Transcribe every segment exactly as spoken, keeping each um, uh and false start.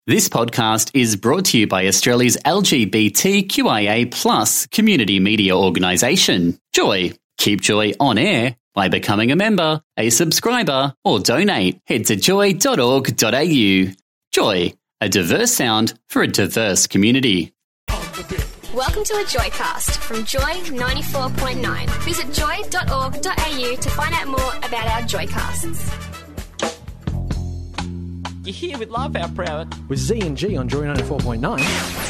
This podcast is brought to you by Australia's L G B T Q I A plus community media organisation, Joy. Keep Joy on air by becoming a member, a subscriber, or donate. Head to joy dot org dot a u. Joy, a diverse sound for a diverse community. Welcome to a Joycast from Joy ninety-four point nine. Visit joy dot org dot a u to find out more about our Joycasts. You're here with Love Our Proud. With Z and G on Joy ninety-four point nine.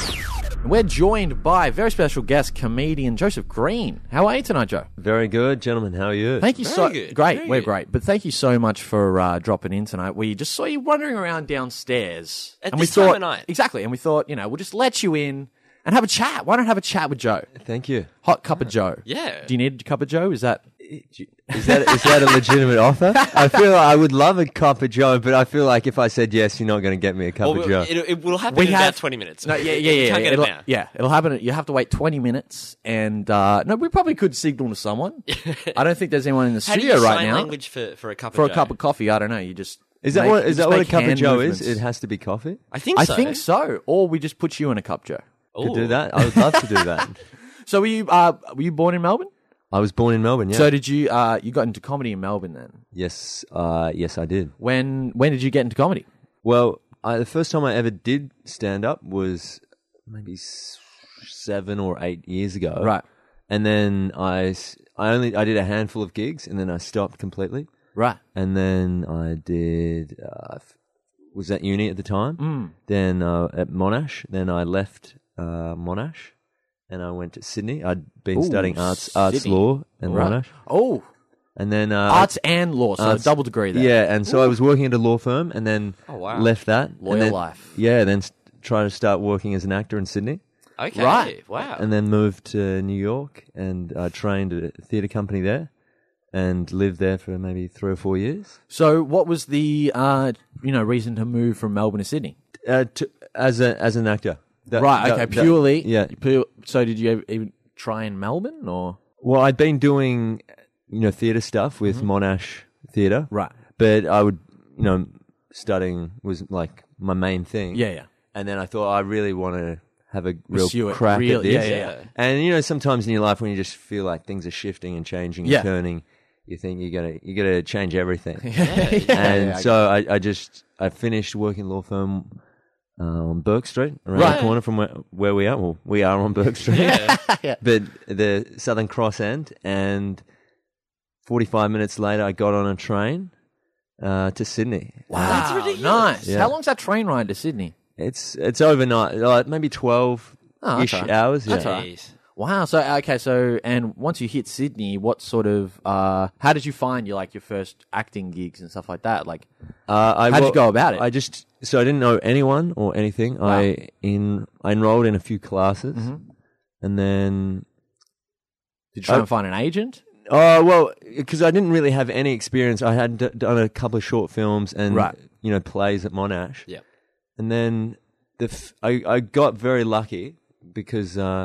And we're joined by a very special guest, comedian Joseph Green. How are you tonight, Joe? Very good, gentlemen. How are you? Thank you Very so good. Great, Very we're good. great. But thank you so much for uh, dropping in tonight. We just saw you wandering around downstairs. At and this we time thought, of night. Exactly. And we thought, you know, we'll just let you in and have a chat. Why not have a chat with Joe? Thank you. Hot cup of Joe. Yeah. Do you need a cup of Joe? Is that... Is that is that a legitimate offer? I feel like I would love a cup of Joe, but I feel like if I said yes, you're not going to get me a cup Well, of Joe. it, it will happen We in have- about twenty minutes. No, yeah, yeah, You yeah. can't get it it'll, now. yeah, it'll happen. You have to wait twenty minutes, and uh, no, we probably could signal to someone. I don't think there's anyone in the How do studio you right sign now language for, for a cup for of a Joe? cup of coffee. I don't know. You just Is that make- what you is just that what a make cup of hand Joe movements. is? It has to be coffee. I think I so. think so. Or we just put you in a cup, Joe. Could Ooh. do that. I would love to do that. So were you uh, were you born in Melbourne? I was born in Melbourne. Yeah. So did you uh, you got into comedy in Melbourne then? yes. Uh, yes, I did. When when did you get into comedy? Well, I, the first time I ever did stand up was maybe s- seven or eight years ago. Right. And then I, s- I only I did a handful of gigs, and then I stopped completely. Right. And then I did uh, f- was at uni at the time. Mm. Then uh, at Monash. Then I left uh, Monash, and I went to Sydney. I'd been Ooh, studying arts arts Sydney. law in Right. Monash, Oh, and then uh, arts and law, so arts- a double degree there. yeah. And so I was working at a law firm, and then Oh, wow. left that. Loyal and then, life. Yeah. Then s- tried to start working as an actor in Sydney, Okay. Right. Wow. and then moved to New York, and I trained at a theatre company there, and lived there for maybe three or four years. So what was the uh, you know reason to move from Melbourne to Sydney? Uh, to, as a as an actor. That- right. that- Okay. that- Purely. yeah. Pu- so did you ever even try in Melbourne or? Well, I'd been doing, you know, theatre stuff with Monash Theatre. Mm-hmm. Right. But I would, you know, studying was like my main thing. Yeah. Yeah. And then I thought I really want to have a real Pursue it. crack Real- at this. yeah, yeah, yeah. And, you know, sometimes in your life when you just feel like things are shifting and changing and Yeah. turning, you think you're going to you got to change everything. Yeah, and yeah, so I, I just, I finished working law firm uh, on Burke Street, around Right. the corner from where, where we are. Well, we are on Burke Street. Yeah. But the Southern Cross end, and forty-five minutes later, I got on a train uh, to Sydney. Wow, That's ridiculous. nice. Yeah. How long's that train ride to Sydney? It's it's overnight, like maybe twelve Oh, that's ish all right. hours. Yeah. That's all right. Jeez. Wow. So okay. So and once you hit Sydney, what sort of? Uh, how did you find your like your first acting gigs and stuff like that? Like, Uh, I, How'd you well, go about it? I just so I didn't know anyone or anything. Wow. I in I enrolled in a few classes, Mhm. and then did you try I- and find an agent? oh well, because I didn't really have any experience. I had d- done a couple of short films and Right. you know plays at Monash. Yep. And then the f- I I got very lucky because uh,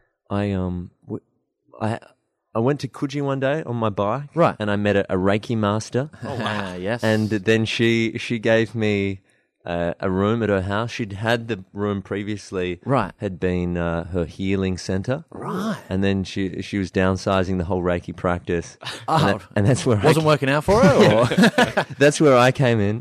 I um w- I I went to Coogee one day on my bike, Right. and I met a, a Reiki master, Oh, wow. yes. and then she she gave me uh, a room at her house. She'd had the room previously, Right. Had been uh, her healing center, Right. And then she she was downsizing the whole Reiki practice, Oh. and, that- and that's where I wasn't working out for her. Or? that's where I came in,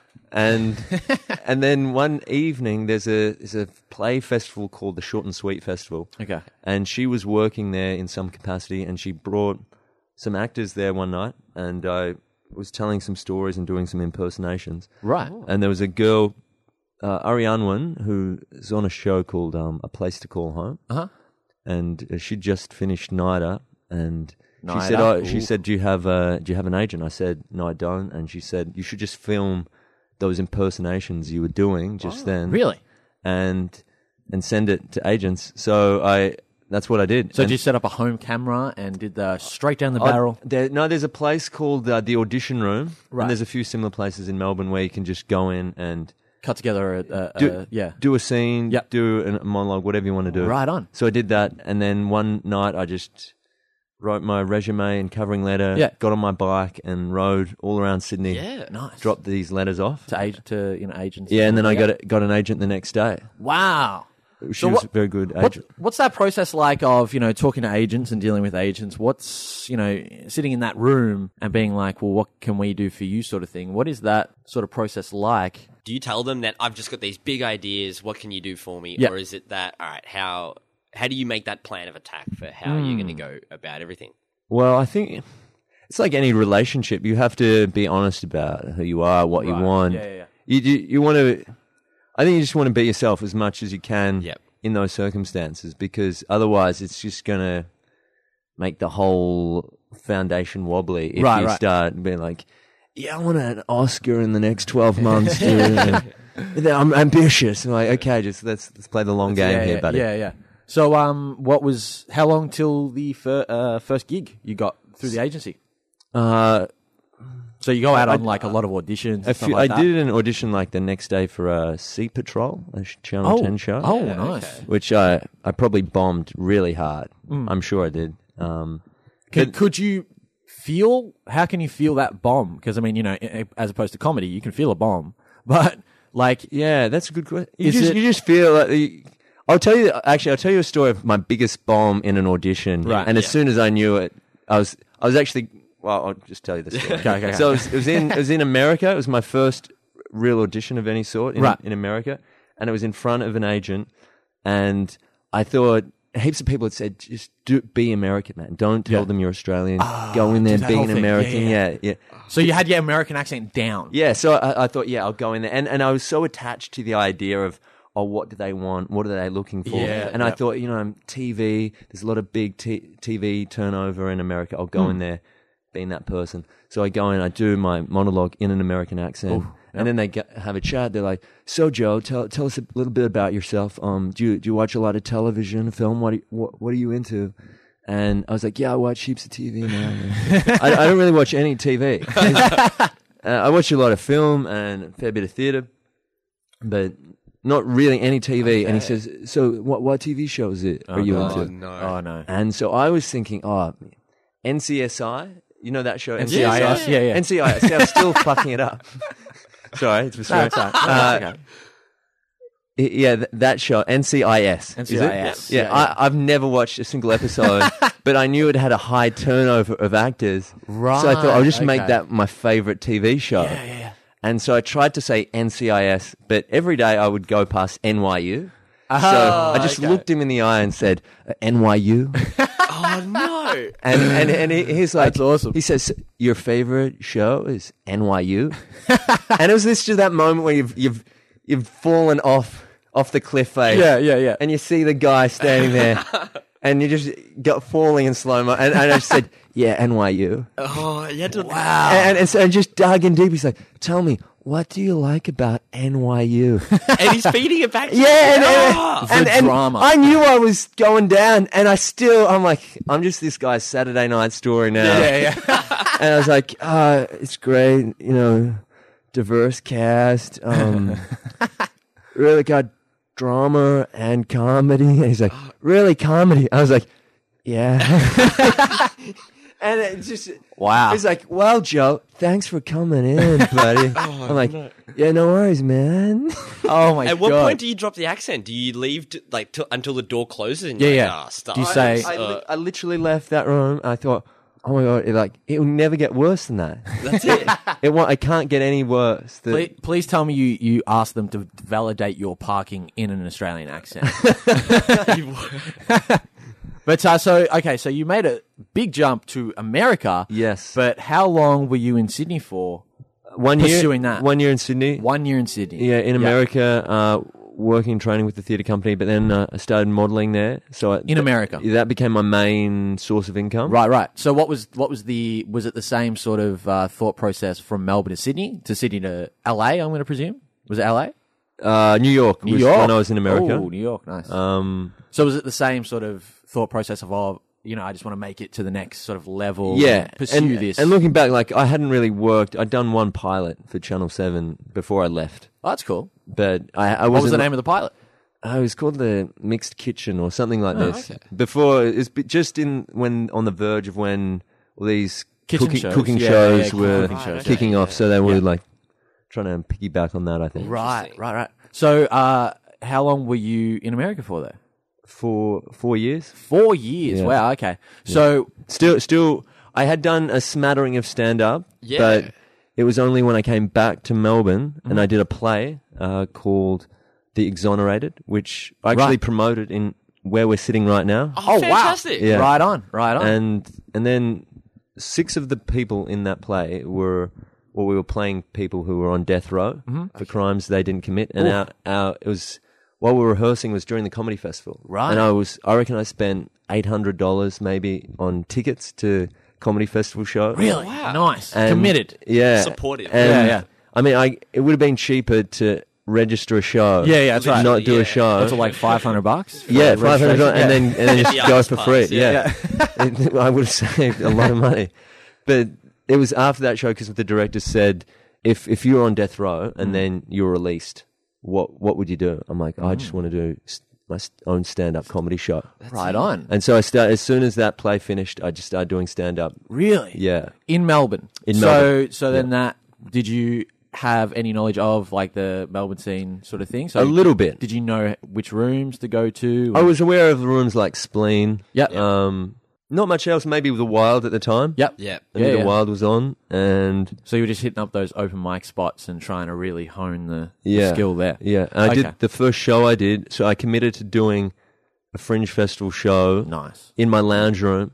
and and then one evening there's a there's a play festival called the Short and Sweet Festival, Okay. and she was working there in some capacity, and she brought some actors there one night, and I was telling some stories and doing some impersonations, Right. and there was a girl, uh, Ariane, who is on a show called um, A Place to Call Home, Uh huh. and uh, she'd just finished NIDA, and she NIDA? said, oh, she Ooh. said, do you have a, do you have an agent? I said, no, I don't. And she said, you should just film those impersonations you were doing just then, Really? and and send it to agents. So I, that's what I did. So And did you set up a home camera and did the straight down the I- barrel? there, no, there's a place called uh, the Audition Room, Right. and there's a few similar places in Melbourne where you can just go in and Cut together a, a, a do, yeah. do a scene, Yep. do a monologue, whatever you want to do. Right on. So I did that, and then one night I just wrote my resume and covering letter, Yeah. got on my bike and rode all around Sydney. Yeah. Nice. Dropped these letters off. to age to you know agents. Yeah, and then I Yeah. got a, got an agent the next day. Wow. She So was what- a very good What's, agent. what's that process like of, you know, talking to agents and dealing with agents? What's, you know, sitting in that room and being like, well, what can we do for you sort of thing? What is that sort of process like? Do you tell them that I've just got these big ideas? What can you do for me? Yeah. Or is it that all right? How how do you make that plan of attack for how you're going to go about everything? Well, I think it's like any relationship. You have to be honest about who you are, what you Right. want. Yeah, yeah, yeah. You, you, you want to, I think you just want to be yourself as much as you can Yep. in those circumstances, because otherwise it's just going to make the whole foundation wobbly if Right, you right. start being like, yeah, I want an Oscar in the next twelve months. Dude. And I'm ambitious. I'm like, okay, just let's, let's play the long game yeah, here, yeah, buddy. Yeah, yeah. So, um, what was, how long till the fir- uh, first gig you got through the agency? Uh, So you go out I- on like a lot of auditions and A stuff few, like I that? did an audition like the next day for uh, Sea Patrol, a sh- Channel Oh, ten show. oh, Yeah, nice. okay. Which I, I probably bombed really hard. Mm. I'm sure I did. Um, Could, but- could you feel, how can you feel that bomb? Because, I mean, you know, i- i- as opposed to comedy, you can feel a bomb. But, like, yeah, that's a good question. You Is just, it- you just feel like you, I'll tell you. Actually, I'll tell you a story of my biggest bomb in an audition. Right, And as yeah. soon as I knew it, I was I was actually. Well, I'll just tell you the story. Okay, okay, okay. So it was, it was in it was in America. It was my first real audition of any sort in, Right. in America, and it was in front of an agent. And I thought heaps of people had said, "Just do, be American, man. Don't tell Yeah. them you're Australian. Go in there, do that be whole an thing. Yeah, American." yeah. Yeah, yeah. so you had your American accent down. Yeah, so I, I thought, yeah, I'll go in there. And, and I was so attached to the idea of, oh, what do they want? What are they looking for? Yeah, and I yeah. thought, you know, T V, there's a lot of big t- TV turnover in America. I'll go Hmm. in there, being that person. So I go in, I do my monologue in an American accent. Ooh, And then they get, have a chat. They're like, so, Joe, tell tell us a little bit about yourself. Um, do you do you watch a lot of television, film? What, do you, what, what are you into? And I was like, yeah, I watch heaps of T V now. I, I don't really watch any T V. Uh, I watch a lot of film and a fair bit of theatre, but not really any T V. And he says, so what what T V shows it are you God. into? no. Oh, no. And so I was thinking, oh, N C S I? You know that show? N C I S, yeah, yeah. N C I S. Yeah, I'm still fucking it up. Sorry, it's No, sorry. it's all right. No, Uh, it's okay. Yeah, th- that show, N C I S. N is C it? I S, Yeah, yeah, I, I've never watched a single episode, but I knew it had a high turnover of actors. Right, So I thought I'll just make okay. that my favorite T V show. Yeah, yeah, yeah. And so I tried to say N C I S, but every day I would go past N Y U. Oh, so I just okay. looked him in the eye and said, uh, N Y U? Oh no! And and and he, he's like, That's awesome. He says, your favorite show is N Y U, and it was this just that moment where you've you've you've fallen off off the cliff face, Yeah, yeah, yeah. and you see the guy standing there, and you just got falling in slow mo, and, and I just said, yeah, N Y U, Oh, you had to. Wow. and, and so I just dug in deep. He's like, tell me, what do you like about N Y U? And he's feeding it back to you. Yeah, and, Ah. and, The and drama. I knew I was going down, and I still, I'm like, I'm just this guy's Saturday night story now. Yeah, yeah. And I was like, uh, it's great, you know, diverse cast, um, really got drama and comedy. And he's like, really comedy? I was like, yeah. And it just, Wow. he's like, well, Joe, thanks for coming in, buddy. Oh, I'm like, yeah, no worries, man. Oh, my God. At what point do you drop the accent? Do you leave t- like t- until the door closes? And Yeah, you're yeah. Like, "Ah, stop." Do you say- I, Uh, li- I literally left that room. And I thought, oh my god, it, like it will never get worse than that. That's it. It won't. I can't get any worse. The- Please, please tell me you, you asked them to validate your parking in an Australian accent. But uh, so, okay, so you made a big jump to America. Yes. But how long were you in Sydney for? one year, pursuing that. One year in Sydney. One year in Sydney. Yeah, in America, uh, working and training with the theatre company, but then uh, I started modelling there. So I, In America? that became my main source of income. Right, right. So what was what was the was it the same sort of uh, thought process from Melbourne to Sydney to Sydney to L A? I'm going to presume was it L A? Uh, New York. New was York. when I was in America. Oh, New York, nice. Um, So was it the same sort of thought process of, oh, you know, I just want to make it to the next sort of level? yeah, and pursue and, this. and looking back, like I hadn't really worked. I'd done one pilot for Channel Seven before I left, oh, that's cool. but I, I wasn't. What was the name of the pilot? Oh, it was called the Mixed Kitchen or something like Oh, this. okay. Before, it's just in when on the verge of when all these Kitchen cooking, shows. cooking Yeah, shows yeah, were cooking shows, kicking yeah. off. So they were Yeah. like trying to piggyback on that, I think. Right, Interesting. right, right. So, uh, how long were you in America for, though? For four years. Four years. Yeah. Wow. Okay. So, Still, still, I had done a smattering of stand-up, Yeah. but it was only when I came back to Melbourne Mm-hmm. and I did a play uh, called The Exonerated, which I actually Right. promoted in where we're sitting right now. Oh, oh fantastic. Yeah. wow. Right on. Right on. and and then six of the people in that play were, well, we were playing people who were on death row Mm-hmm. for crimes they didn't commit, and Oof. our, our it was while we were rehearsing was during the comedy festival, Right. And I was, I reckon, I spent eight hundred dollars maybe on tickets to comedy festival show. Really? Wow. Nice. And- Committed. yeah, Supportive. And, Yeah, yeah. I mean, I it would have been cheaper to register a show, Yeah, yeah, that's right. not do Yeah. a show. That's like five hundred bucks. for Yeah, five hundred dollars, and registration? then and then Get just the go artist for pass, free. yeah. Yeah, I would have saved a lot of money. But it was after that show because the director said, if if you were on death row and then you were released, what what would you do? I'm like, I just want to do s- my s- own stand up comedy show. Right on. And so I start as soon as that play finished, I just started doing stand up. Really? Yeah, In Melbourne. In so, Melbourne. So then that, did you have any knowledge of like the Melbourne scene sort of thing? So a little bit. Did you know which rooms to go to? I was aware of the rooms like Spleen. Yep. Um, not much else. Maybe the Wild at the time. Yep. Yeah. I knew Yeah, the yeah. Wild was on, and So you were just hitting up those open mic spots and trying to really hone the, the yeah, skill there. Yeah, and I Okay. did the first show I did. So I committed to doing a Fringe Festival show Nice. in my lounge room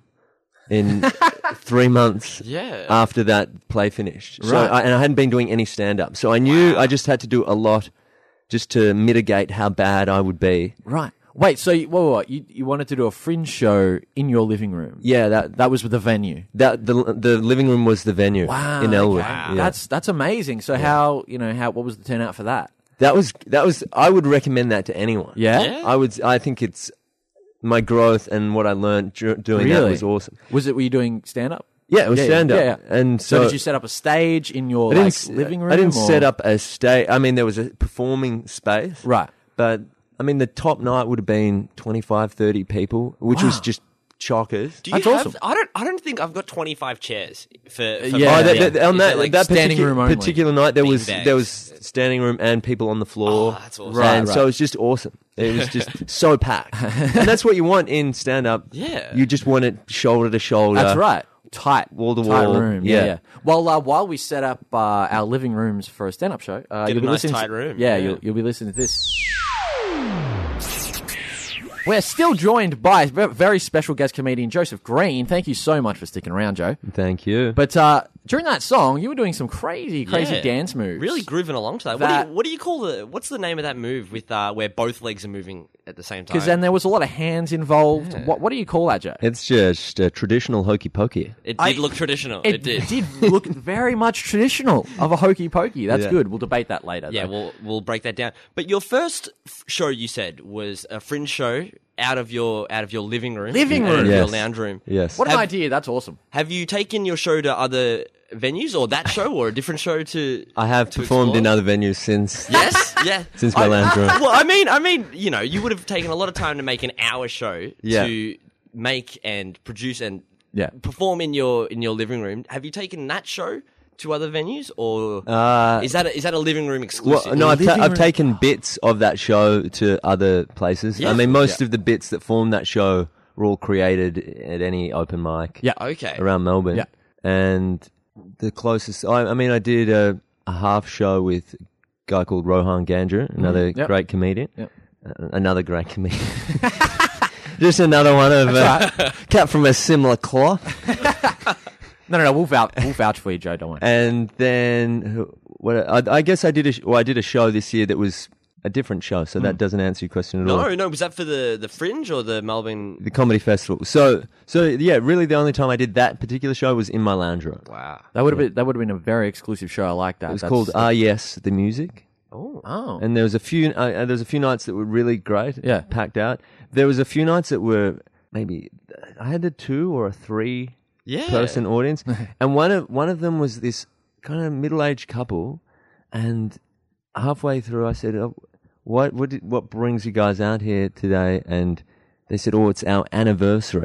in three months Yeah. after that play finished. So Right. I, and I hadn't been doing any stand up, so I knew I just had to do a lot just to mitigate how bad I would be. Right. Wait, so you, whoa, whoa, whoa, you, you wanted to do a Fringe show in your living room? Yeah, that That was with the venue. that the the living room was the venue Wow. in Elwood. okay. Yeah. That's that's amazing. So how, you know, how what was the turnout for that? that was that was. I would recommend that to anyone. Yeah? Yeah. I would. I think it's my growth and what I learned dur- doing that Really? was awesome. Was it were you doing stand up? Yeah, it was Yeah, yeah. stand up, Yeah, yeah. and So, so, did you set up a stage in your I didn't like, s- living room? I didn't or- set up a stage. I mean, there was a performing space, Right. but I mean, the top night would have been twenty-five, thirty people, which was Wow. just chockers. Do you That's have? awesome. I don't. I don't think I've got twenty-five chairs for. for yeah. Oh, my- that, yeah. that- on Is that, there, like, that standing particu- room only? particular night, there was Beanbags. there was standing room and people on the floor. Oh, that's awesome. Right, and right. so it was just awesome. It was just so packed, and that's what you want in stand up. Yeah. you just want it shoulder to shoulder. That's right. Tight. Wall to tight wall. room. Yeah. Yeah. yeah. Well, uh, while we set up uh, our living rooms for a stand up show, uh, Get you'll a be nice listening tight to, room. Yeah, Yeah. You'll, you'll be listening to this. We're still joined by a very special guest comedian, Joseph Green. Thank you so much for sticking around, Joe. Thank you. But uh, during that song, you were doing some crazy, crazy Yeah. dance moves. Really grooving along to that. That- What, do you, what do you call the? What's the name of that move with uh, where both legs are moving at the same time? Because then there was a lot of hands involved. What, what do you call that, Joe? It's just a traditional hokey pokey. it did I- look traditional. It, It did. did look very much traditional of a hokey pokey. That's Yeah. good. We'll debate that later. Yeah, though. we'll we'll break that down. But your first f- show, you said, was a Fringe show out of your out of your living room, Living out of room. your Yes. lounge room. Yes. What an Have- idea. That's awesome. Have you taken your show to other venues, or that show, or a different show to? I have to performed in explore? other venues since. Yes, yeah. Since my I- lounge room. Well, I mean, I mean, you know, you would have taken a lot of time to make an hour show Yeah. to make and produce and Yeah. perform in your in your living room. Have you taken that show to other venues, or Uh, is that a, is that a living room exclusive? Well, no, I've, ta- Living I've room- taken bits of that show to other places. Yeah. I mean, most Yeah. of the bits that formed that show were all created at any open mic Yeah. Okay. around Melbourne. Yeah. And the closest, I, I mean, I did a, a half show with a guy called Rohan Gandra, another Yep. great comedian. Yep. Uh, another great comedian. Just another one of uh, cut from a similar cloth. No, no, no. We'll vouch, we'll vouch for you, Joe. Don't worry. And then, who- what? I, I guess I did a sh- well, I did a show this year that was a different show, so that doesn't answer your question at all. No, no, was that for the, the Fringe or the Melbourne? The comedy festival. So, so yeah, really, the only time I did that particular show was in my lounge room. Wow. That would have been that would have been a very exclusive show. I like that. It was That's- called Ah Yes, the Music, Oh. Oh. and there was a few. Uh, uh, there was a few nights that were really great. Yeah. packed out. There was a few nights that were maybe I had a two or a three Yeah. person audience, and one of one of them was this kind of middle aged couple, and halfway through I said, oh, what what did, what brings you guys out here today? And they said, oh, it's our anniversary.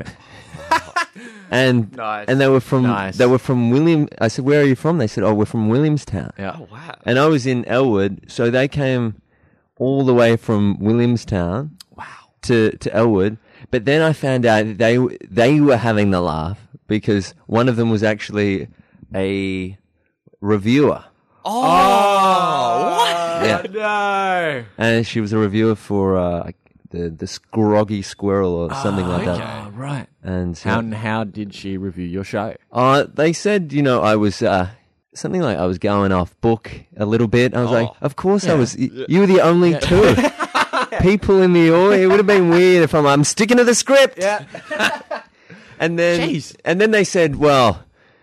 and Nice. and they were from Nice. they were from William. I said, where are you from? They said, oh, we're from Williamstown. Yeah. Oh wow. And I was in Elwood, so they came all the way from Williamstown Wow. to, to Elwood. But then I found out that they they were having the laugh because one of them was actually a reviewer. Oh, what? Yeah. No. And she was a reviewer for uh, the the Scroggy Squirrel or something like that. Oh, right. And so, How how did she review your show? uh, they said, you know, I was uh, something like I was going off book a little bit. I was like, of course I was. y- You were the only two people in the audience. It would have been weird if I'm, I'm sticking to the script. Yeah. And then, Jeez. and then they said, well,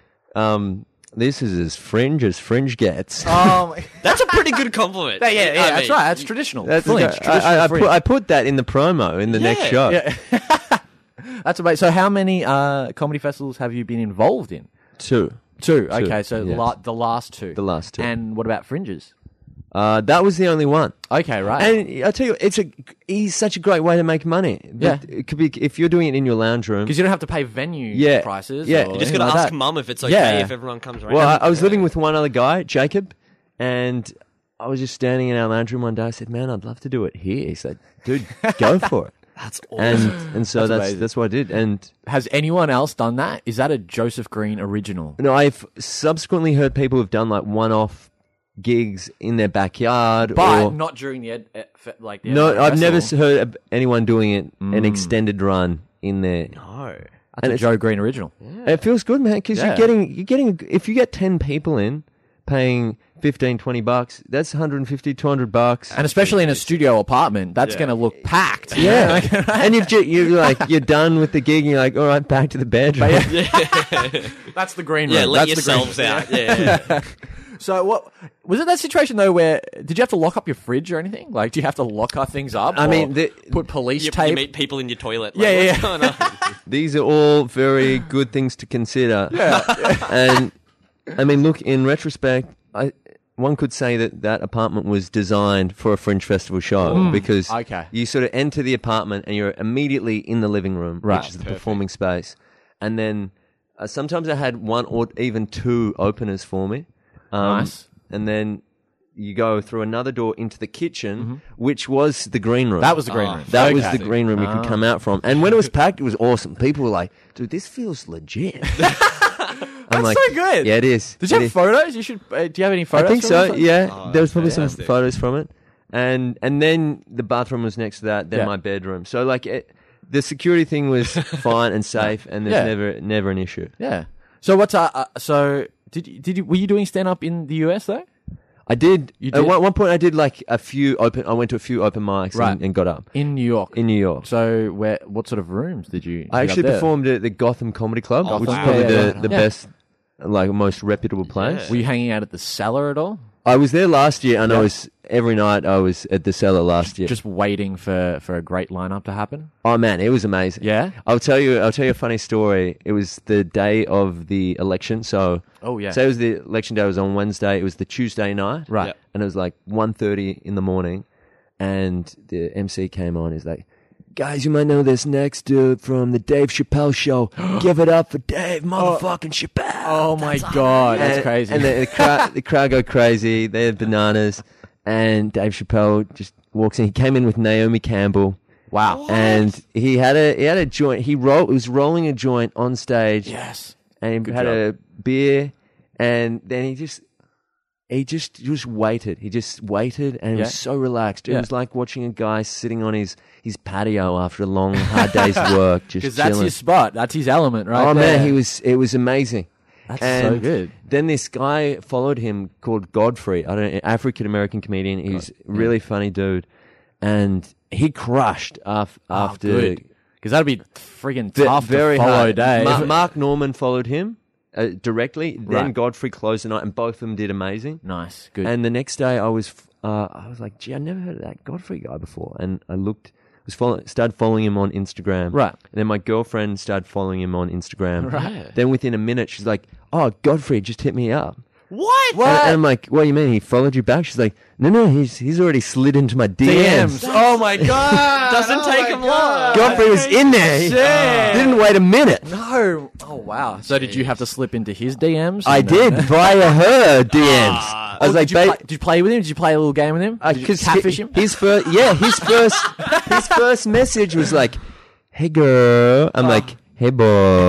um, this is as fringe as fringe gets. Oh, my. That's a pretty good compliment. yeah, yeah, I that's mean, right. That's traditional. That's Fringe, okay. traditional I, I, I, fringe. put, I put that in the promo in the next Yeah. show. Yeah. That's amazing. So, how many uh, comedy festivals have you been involved in? Two. Two. Okay, so yes. la- the last two. The last two. And what about fringes? Uh, that was the only one. Okay, right. And I tell you, it's a he's such a great way to make money. Yeah. But it could be if you're doing it in your lounge room. Because you don't have to pay venue Yeah. prices. Yeah. or You You just anything got to like ask that. mum if it's okay Yeah. if everyone comes around. Well, I, I was living with one other guy, Jacob, and I was just standing in our lounge room one day. I said, "Man, I'd love to do it here." He said, "Dude, go for it." That's And awesome. and so That's that's amazing. that's what I did. And Has anyone else done that? Is that a Joseph Green original? no, I've subsequently heard people who've done like one-off gigs in their backyard, But or not during the ed, ed, fe- like the no, Edinburgh I've never Festival. heard of anyone doing it Mm. an extended run in there. no. That's and a it's- Joe Green original. It feels good, man, because Yeah. you're getting you're getting if you get ten people in paying fifteen, twenty bucks, that's one hundred fifty, two hundred bucks. And especially in a studio apartment, that's Yeah. going to look packed. Yeah, and you've ju- you're like you're done with the gig, and you're like, all right, back to the bedroom. That's the green room. Yeah, let That's the green- yourselves out. Yeah, yeah. So what was it? That situation though, where did you have to lock up your fridge or anything? Like, do you have to lock our things up? I or mean, the- put police You, tape. you meet people in your toilet. Yeah, Like, yeah, what's going on? These are all very good things to consider. Yeah, and I mean, look, in retrospect, I one could say that that apartment was designed for a Fringe Festival show because Okay. you sort of enter the apartment and you're immediately in the living room, Right. which is the performing space, and then uh, sometimes I had one or even two openers for me. Um, Nice. And then you go through another door into the kitchen, which was the green room. That was the green room. That was Okay. the green room you could come out from. And when it was packed, it was awesome. People were like, dude, this feels legit. I'm That's so good. Yeah, it is. Did you It have is. photos? You should. Uh, do you have any I photos? think from so, it? yeah. Oh, there was probably some fantastic. photos from it. And and then the bathroom was next to that, then Yeah. my bedroom. So, like, it, the security thing was fine and safe, and there's Yeah. never never an issue. Yeah. So what's uh, uh so did you, did you were you doing stand up in the U S though? I did. You At did? one, one point, I did, like, a few open... I went to a few open mics Right. and, and got up In New York. in New York. So where? What sort of rooms did you? I get actually up there? performed at the Gotham Comedy Club, Oh, which wow. is probably Yeah, the, yeah, the yeah. best, like, most reputable place. Yeah. Were you hanging out at the cellar at all? I was there last year, and Yeah. I was every night. I was at the cellar last year. Just waiting for for a great lineup to happen. Oh man, it was amazing. Yeah? I'll tell you. I'll tell you a funny story. It was the day of the election, so Oh yeah. say it was the election day. It was on Wednesday. It was the Tuesday night, Right. Yeah. And it was like one thirty in the morning, and the M C came on. He's like, "Guys, you might know this next dude from the Dave Chappelle show. Give it up for Dave, motherfucking Chappelle." Oh my god, that's and, crazy. And the, the crowd, the crowd go crazy. They're bananas. And Dave Chappelle just walks in. He came in with Naomi Campbell. wow. And he had a he had a joint. He rolled. Was rolling a joint on stage. Yes. And he Good had job. a beer. And then he just he just just waited. He just waited, and he Yeah. was so relaxed. It Yeah. was like watching a guy sitting on his his patio after a long hard day's work, just Because that's chilling. his spot. That's his element, right? oh there. man, he was. It was amazing. That's And so good. Then this guy followed him called Godfrey, I don't know, African American comedian. He's a really funny dude, and he crushed af- after. oh, good. Because that'd be friggin' ve- tough very to follow hard. Dave. Ma- Mark Norman followed him uh, directly. Then Right. Godfrey closed the night, and both of them did amazing. Nice. Good. And the next day, I was f- uh, I was like, gee, I never heard of that Godfrey guy before, and I looked. Was follow, started following him on Instagram. Right. And then my girlfriend started following him on Instagram. Right. Then within a minute, she's like, "Oh, Godfrey just hit me up." What? And, and I'm like, what do you mean? He followed you back? She's like, no, no, he's he's already slid into my D Ms. D Ms. Oh my god! Doesn't Oh take my him God. long. Godfrey was in there. He Shit. didn't wait a minute. No. Oh wow. So did you have to slip into his D Ms? I And, uh, did via her D Ms. Ah. I was Oh, like, did, you babe, play, did you play with him? Did you play a little game with him? Did you because catfish him? his first, yeah, his first, his first message was like, "Hey girl," I'm like, "Hey boy,"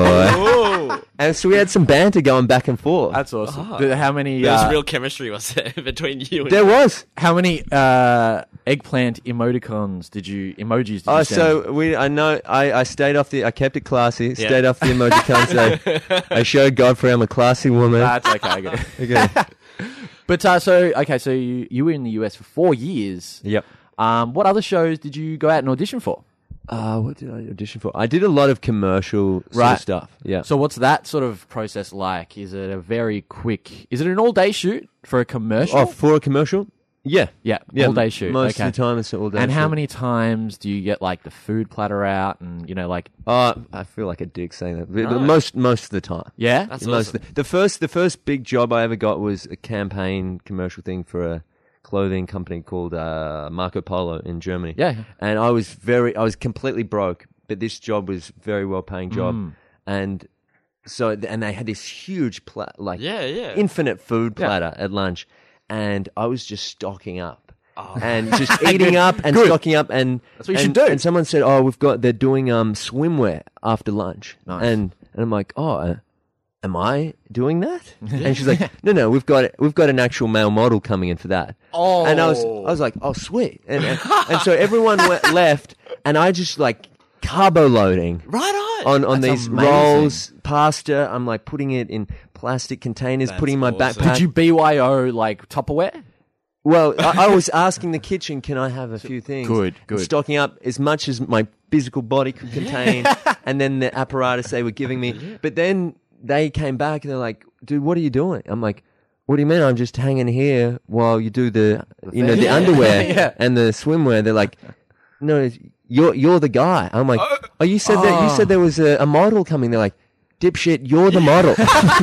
Ooh. and so we had some banter going back and forth. That's awesome. Th- How many? There was uh, real chemistry, was there, between you and There was. How many uh, eggplant emoticons did you emojis? Did Oh, you send? so we, I know, I, I stayed off the, I kept it classy, Yeah. stayed off the emojicons. I, I showed Godfrey I'm a classy woman. That's okay. I get it. Okay. But uh, so okay, so you, you were in the U S for four years. Yep. Um, what other shows did you go out and audition for? Uh, what did I audition for? I did a lot of commercial sort Right. of stuff. Yeah. So what's that sort of process like? Is it a very quick? Is it an all day shoot for a commercial? oh, for a commercial? Yeah. yeah, Yeah. all day shoot. Most okay. of the time it's an all day And how shoot. many times do you get like the food platter out and you know like Uh, I feel like a dick saying that. But No. Most most of the time. yeah? That's Most awesome. of the, the first the first big job I ever got was a campaign commercial thing for a clothing company called uh, Marco Polo in Germany. Yeah. And I was very I was completely broke, but this job was a very well paying job, Mm. and so and they had this huge pla- like Yeah, yeah. infinite food Yeah. platter at lunch, and I was just stocking up. Oh. And just eating up and Good. stocking up, and That's what you and, should do. And someone said, "Oh, we've got they're doing um swimwear after lunch," Nice. and and I'm like, "Oh, uh, am I doing that?" And she's like, "No, no, we've got we've got an actual male model coming in for that." Oh. And I was I was like, "Oh, sweet!" And and, and so everyone went, left, and I just like carbo loading Right on. on on That's these amazing. rolls, pasta. I'm like putting it in plastic containers, That's putting in my awesome. backpack. Did you B Y O like Tupperware? Well, I, I was asking the kitchen, can I have a few things? Good, And good. stocking up as much as my physical body could contain, and then the apparatus they were giving me. But then they came back and they're like, "Dude, what are you doing?" I'm like, "What do you mean? I'm just hanging here while you do the, you know, the Yeah. underwear Yeah. and the swimwear." They're like, "No, you're you're the guy." I'm like, "Oh, you said that you Oh. said there was a, a model coming." They're like, "Dipshit, you're the model."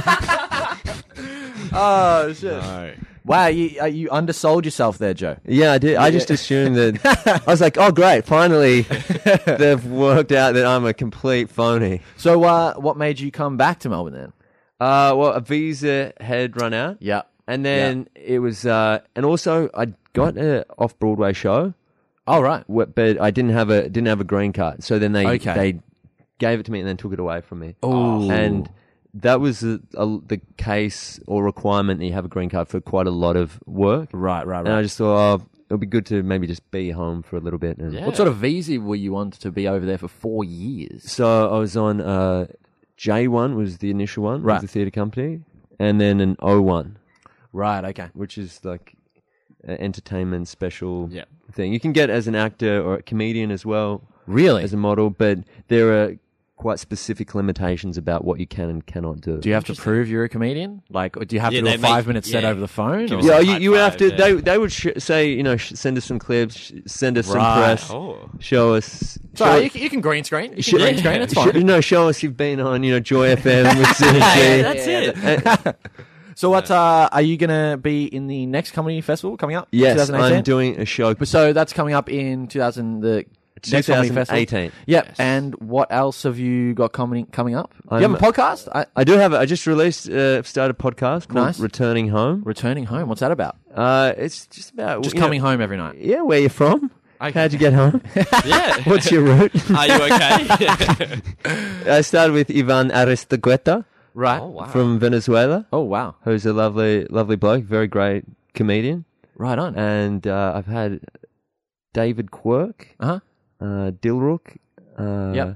Oh shit! No. Wow, you uh, you undersold yourself there, Joe. Yeah, I did. I just assumed that. I was like, "Oh, great! Finally, they've worked out that I'm a complete phony." So, uh, what made you come back to Melbourne then? Uh, well, a visa had run out, Yeah. and then it was, uh, and also I got a off Broadway show, Oh right. wh- but I didn't have a didn't have a green card. So then they Okay. they gave it to me and then took it away from me. Oh. And that was a, a, the case or requirement that you have a green card for quite a lot of work. Right, right, And I right. just thought, oh, it'll be good to maybe just be home for a little bit. And Yeah. What sort of visa were you on to be over there for four years? So I was on uh, J one was the initial one, Right. was the theatre company, and then an O one, Right. Okay. which is like an entertainment special Yeah. thing. You can get as an actor or a comedian as well Really? as a model, but there are quite specific limitations about what you can and cannot do. Do you have to prove you're a comedian? Like, or do you have Yeah, to do they a five make- minute set yeah. over the phone? Give or- us yeah, a you, high you would have five, to. yeah. They they would sh- say, you know, sh- send us some clips, sh- send us some Right. press, Oh. show us. Sorry, show- you, can- you can green screen. You sh- can green screen. It's sh- fine. no, show us you've been on, you know, Joy F M with Synergy. That's it. Uh, So, what uh, are you going to be in the next comedy festival coming up? yes, twenty eighteen? I'm doing a show. But so that's coming up in two thousand the next comedy festival. twenty eighteen. Yep. Yes. And what else have you got coming coming up? Do you I'm- have a podcast? I, I do have. A, I just released, uh, started a podcast called Nice. Returning Home. returning home. What's that about? Uh, it's just about Just you know- coming home every night. Yeah, where you from? Okay. How'd you get home? Yeah. What's your route? Are you okay? I started with Ivan Aristogueta Right. Oh, wow. from Venezuela, Oh wow. who's a lovely, lovely bloke, very great comedian. Right on. And uh, I've had David Quirk, Uh huh. uh, Dilrook, uh, Yep.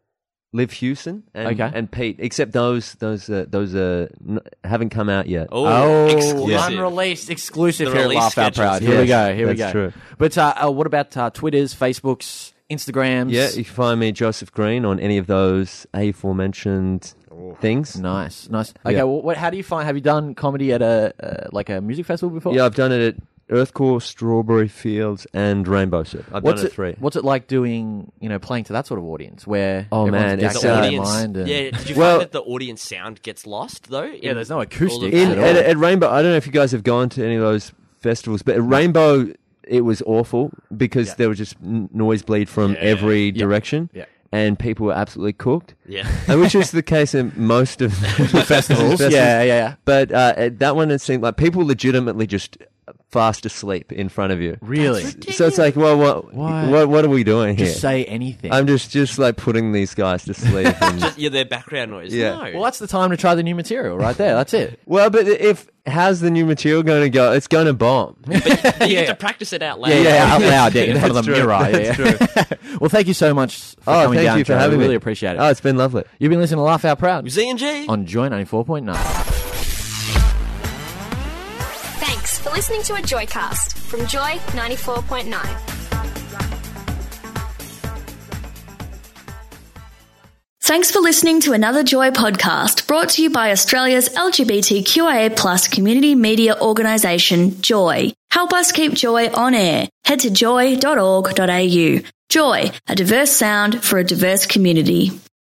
Liv Hewson, and, Okay. and Pete. Except those, those, uh, those uh, n- haven't come out yet. Oh, exclusive. unreleased, exclusive The here at release Laugh Out schedule's Proud. good. Here we Yes, go. Here we go. that's true. But uh, uh, what about uh, Twitters, Facebooks, Instagrams? Yeah, you can find me Joseph Green on any of those aforementioned things. Nice, nice. Okay, Yeah. well, what? How do you find? Have you done comedy at a uh, like a music festival before? Yeah, I've done it at Earthcore, Strawberry Fields, and Rainbow Soup. I've What's done it? it three. What's it like doing? You know, playing to that sort of audience where Oh, everyone's man, gacked it's, The out uh, of audience, mind and- yeah. Did you Well- find that the audience sound gets lost though? Yeah, in there's no all acoustic of In, that? at at, all. at Rainbow, I don't know if you guys have gone to any of those festivals, but at Rainbow, it was awful because Yeah. there was just n- noise bleed from Yeah. every Yeah. direction, Yeah. and people were absolutely cooked. Yeah. And which is the case in most of the festivals. Yeah, yeah, yeah. But uh, at that one, it seemed like people legitimately just fast asleep in front of you. Really? So it's like, well, what, Why? what, what are we doing here? Just say anything. I'm just, just like putting these guys to sleep. And, Just, yeah, their background noise. Yeah. No. well, that's the time to try the new material, right there. That's it. well, but if how's the new material going to go? It's going to bomb. you get to practice it out loud. Yeah, yeah, out loud, yeah, in front of That's the true, mirror. that's Yeah, yeah. Well, thank you so much for Oh, coming thank down, you for Joe. having I me. really appreciate it. Oh, it's been lovely. You've been listening to Laugh Out Proud Z and G. on Joy ninety-four point nine. Thanks for listening to a Joycast from Joy ninety-four point nine. Thanks for listening to another Joy podcast brought to you by Australia's L G B T Q I A plus community media organisation, Joy. Help us keep Joy on air. Head to joy dot org dot a u. Joy, a diverse sound for a diverse community.